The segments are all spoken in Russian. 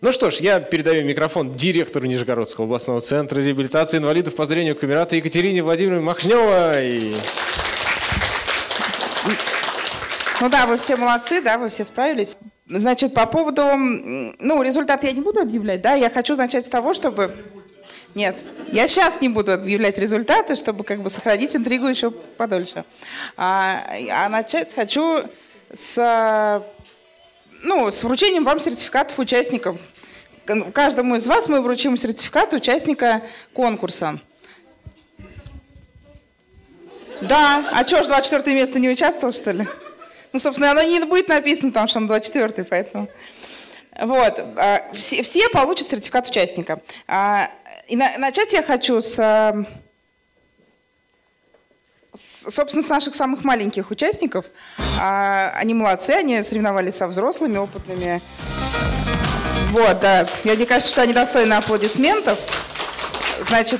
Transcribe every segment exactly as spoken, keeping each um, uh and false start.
Ну что ж, я передаю микрофон директору Нижегородского областного центра реабилитации инвалидов по зрению Камерата Екатерине Владимировне Махневой. Ну да, вы все молодцы, да, вы все справились. Значит, по поводу, ну, результат я не буду объявлять, да, я хочу начать с того, чтобы... Нет, я сейчас не буду объявлять результаты, чтобы как бы сохранить интригу еще подольше. А, а начать хочу с... Ну, с вручением вам сертификатов участников. Каждому из вас мы вручим сертификат участника конкурса. Да, а что ж, двадцать четвёртое место не участвовал, что ли? Ну, собственно, оно не будет написано там, что он двадцать четвёртый, поэтому... Вот, все, все получат сертификат участника. И на, начать я хочу с... Собственно, с наших самых маленьких участников. Они молодцы, они соревновались со взрослыми, опытными. Вот, да. И мне кажется, что они достойны аплодисментов. Значит,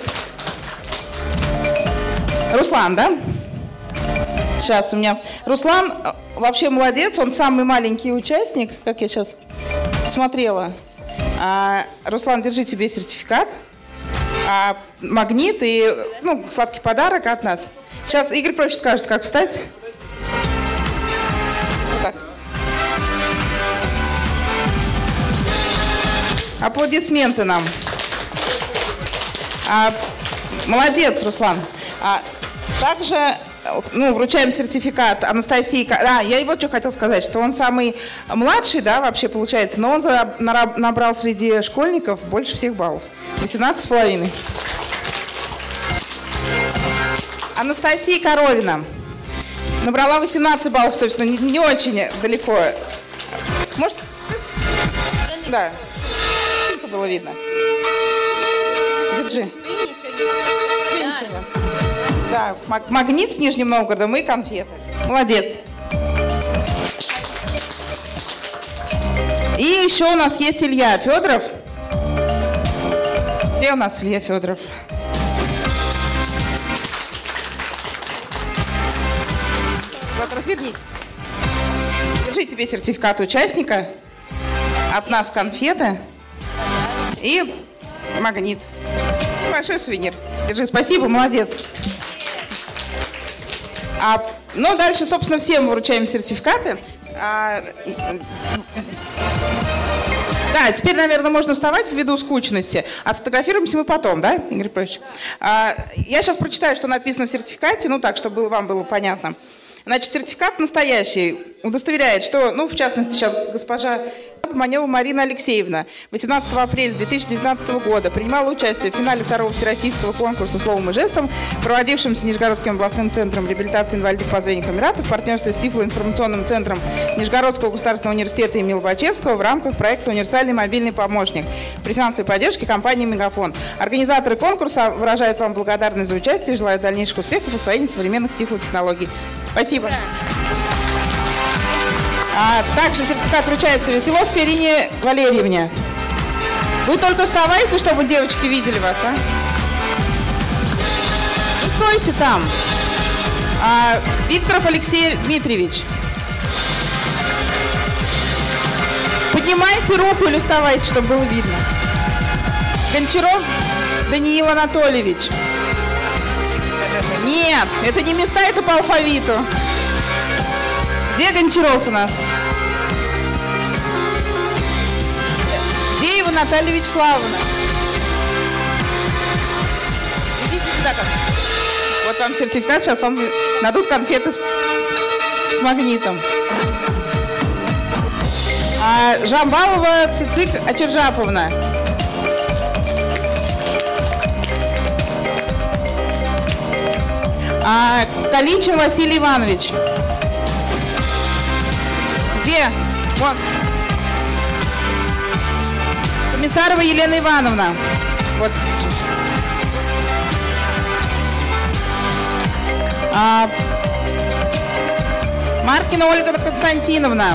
Руслан, да? Сейчас у меня... Руслан вообще молодец, он самый маленький участник, как я сейчас посмотрела. Руслан, держи тебе сертификат, магнит и, ну, сладкий подарок от нас. Сейчас Игорь проще скажет, как встать. Вот так. Аплодисменты нам. А, молодец, Руслан. А, также, ну, вручаем сертификат Анастасии. А, я вот что хотел сказать, что он самый младший, да, вообще получается, но он набрал среди школьников больше всех баллов. восемнадцать с половиной. Анастасия Коровина набрала восемнадцать баллов, собственно, не, не очень далеко. Может? Да. Только было видно. Держи. Да, магнит с Нижним Новгородом и конфеты. Молодец. И еще у нас есть Илья Федоров. Где у нас Илья Федоров? Вот, развернись. Держи тебе сертификат участника. От нас конфеты и магнит. Большой сувенир. Держи, спасибо, молодец. А, ну, дальше, собственно, всем вручаем сертификаты. А, да, теперь, наверное, можно вставать ввиду скучности. А сфотографируемся мы потом, да, Игорь Павлович? А, я сейчас прочитаю, что написано в сертификате, ну так, чтобы вам было понятно. Значит, сертификат настоящий удостоверяет, что, ну, в частности, сейчас госпожа Манева Марина Алексеевна восемнадцатого апреля две тысячи девятнадцатого года принимала участие в финале второго всероссийского конкурса «Словом и жестом», проводившемся Нижегородским областным центром реабилитации инвалидов по зрению Камерата в партнерстве с Тифлоинформационным центром Нижегородского государственного университета имени Лобачевского в рамках проекта «Универсальный мобильный помощник» при финансовой поддержке компании «Мегафон». Организаторы конкурса выражают вам благодарность за участие и желают дальнейших успехов в освоении современных тифлотехнологий. Спасибо. А также сертификат вручается Веселовской Ирине Валерьевне. Вы только вставайте, чтобы девочки видели вас, а? Вы стойте там. А, Викторов Алексей Дмитриевич. Поднимайте руку или вставайте, чтобы было видно. Гончаров Даниил Анатольевич. Нет, это не места, это по алфавиту. Где Гончаров у нас? Деева Наталья Вячеславовна. Идите сюда как. Вот вам сертификат, сейчас вам дадут конфеты с, с магнитом. А, Жамбалова Цицик Ачержаповна. А, Каличин Василий Иванович. Где? Вот. Комиссарова Елена Ивановна. Вот. А, Маркина Ольга Константиновна.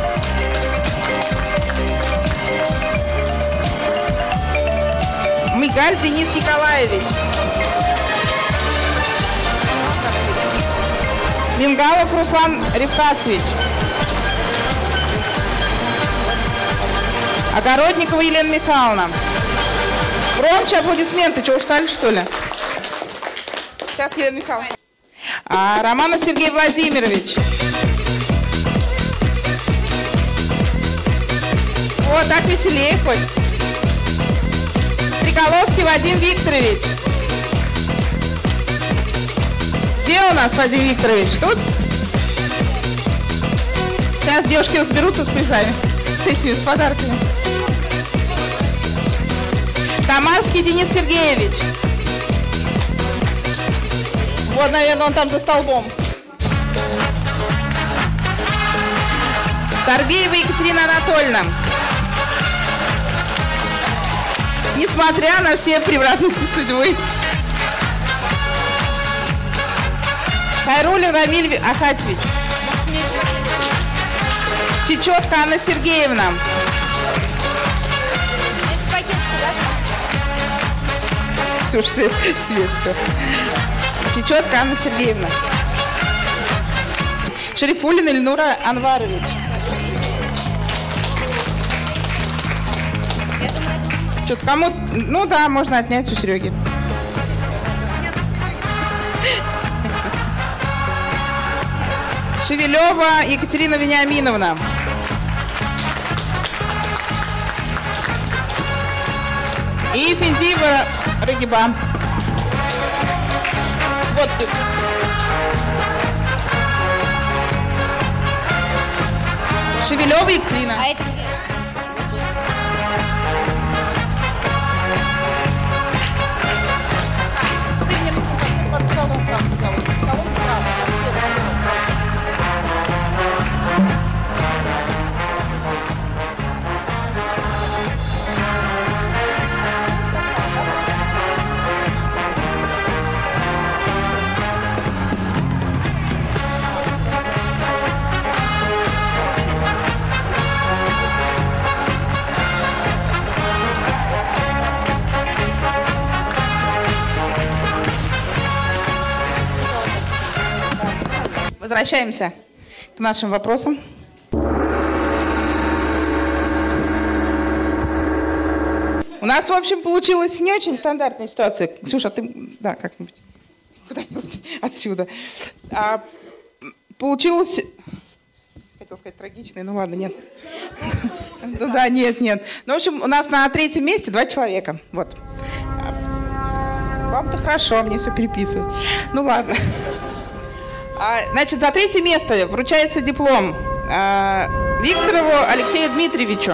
Мигаль Денис Николаевич. Мингалов Руслан Рифкатович. Огородникова Елена Михайловна. Громче аплодисменты. Что, устали, что ли? Сейчас, Елена Михайловна. А, Романов Сергей Владимирович. О, так веселее хоть. Триколовский Вадим Викторович. Где у нас Вадим Викторович? Тут? Сейчас девушки разберутся с призами. С этими, с подарками. Тамарский Денис Сергеевич. Вот, наверное, он там за столбом. Торбеева Екатерина Анатольевна. Несмотря на все превратности судьбы. Хайруллин Рамиль Ахатьевич. Чечетка Анна Сергеевна. Все, все, все, все. Чечетка Анна Сергеевна. Шарифуллин Эльнура Анварович. Что-то кому... Ну да, можно отнять у Сереги. Шевелева Екатерина Вениаминовна. И Финдиева Рагиба. Вот тут. Шевелева Екатерина. А это где? Ты мне нужно под столом прям туда, вот столом справа. Возвращаемся к нашим вопросам. У нас, в общем, получилась не очень стандартная ситуация. Ксюша, ты, да, как-нибудь, куда-нибудь отсюда. А, получилось, хотел сказать трагичное, ну ладно, нет. Ну да, нет, нет. Ну, в общем, у нас на третьем месте два человека. Вот. Вам-то хорошо, мне все переписывают. Ну ладно. Значит, за третье место вручается диплом Викторову Алексею Дмитриевичу.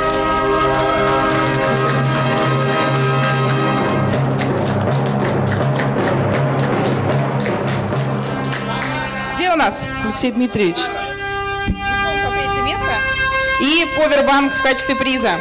Где у нас Алексей Дмитриевич? Диплом за третье место. И повербанк в качестве приза.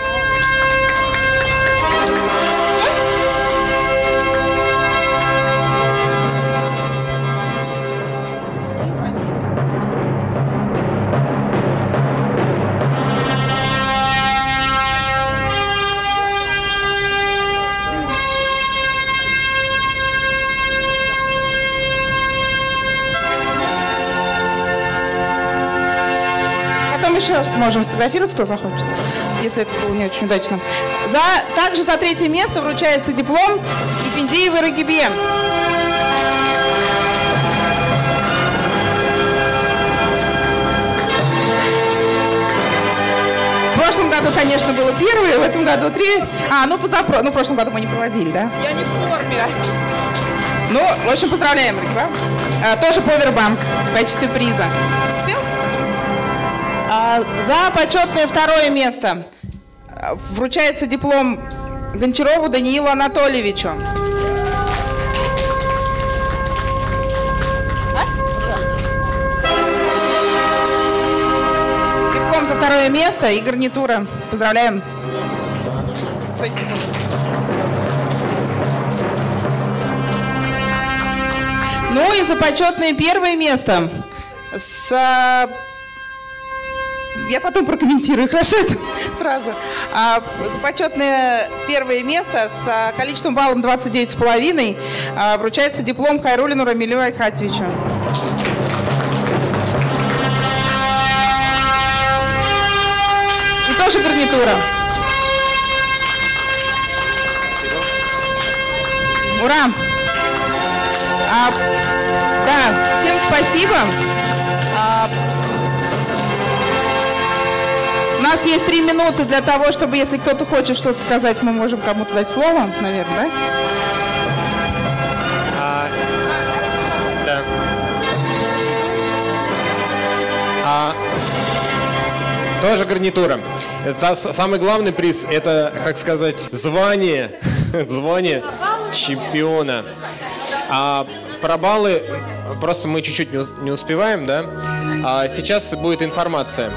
Еще можем сфотографироваться, кто захочет, если это было не очень удачно. За, также за третье место вручается диплом Ефиндиевой Рагибе. В прошлом году, конечно, было первое, в этом году три. А, ну, позапро... ну в прошлом году мы не проводили, да? Я не в форме. Ну, в общем, поздравляем, Рагиба. А, тоже повербанк в качестве приза. За почетное второе место вручается диплом Гончарову Даниилу Анатольевичу. А? Диплом за второе место и гарнитура. Поздравляем. Стойте секунду. Ну и за почетное первое место с... Я потом прокомментирую, хорошо, эту фразу. А, за почетное первое место с а, количеством баллов двадцать девять с половиной а, вручается диплом Хайруллину Рамилю Ахатьевичу. И тоже гарнитура. Ура! А, да, всем спасибо. А, у нас есть три минуты для того, чтобы, если кто-то хочет что-то сказать, мы можем кому-то дать слово, наверное, да? А, да. А, тоже гарнитура. Это самый главный приз – это, как сказать, звание, звание чемпиона. А про баллы просто мы чуть-чуть не успеваем, да? А сейчас будет информация.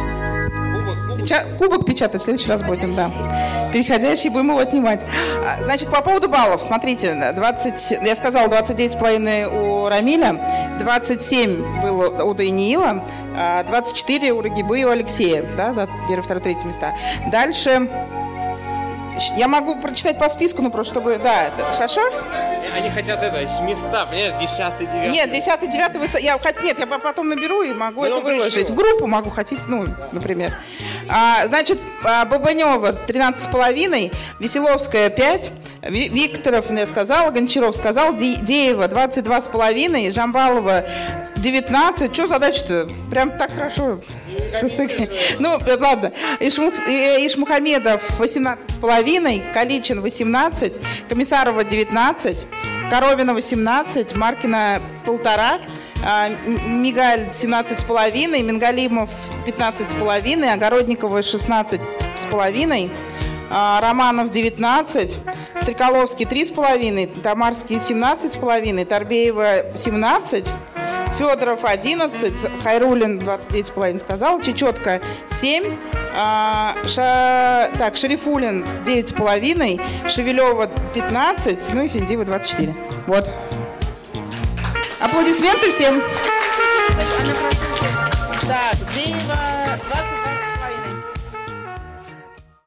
Кубок печатать в следующий раз будем, да. Переходящий будем его отнимать. Значит, по поводу баллов, смотрите, двадцать, я сказала, двадцать девять с половиной у Рамиля, двадцать семь было у Даниила, двадцать четыре у Рагибы и у Алексея, да, за первое, второе, третье места. Дальше я могу прочитать по списку, ну просто чтобы, да, хорошо? Они хотят это, места, понимаешь, десятый, девятый. Нет, десятый, девятый, я, нет, я потом наберу и могу ну, это выложить. Пришло. В группу могу, хотите, ну, например. А, значит, Бабанева тринадцать с половиной, Веселовская пять, Викторов, я сказала, Гончаров сказал, Деева двадцать два с половиной, Жамбалова девятнадцать. Что задача-то? Прям так хорошо. Ну, ладно. Ишмух, Ишмухамедов восемнадцать с половиной, Каличин восемнадцать, Комиссарова девятнадцать, Коровина восемнадцать, Маркина полтора, Мигаль семнадцать с половиной, Мингалимов пятнадцать с половиной, Огородникова шестнадцать с половиной, Романов девятнадцать, Стреколовский три с половиной, Тамарский семнадцать с половиной, Торбеева семнадцать, Федоров одиннадцать, Хайрулин двадцать девять с половиной сказал, Чечетка семь, а, ша, так, Шарифулин девять с половиной, Шевелева пятнадцать, ну и Финдива двадцать четыре. Вот. Аплодисменты всем. Так, Деева двадцать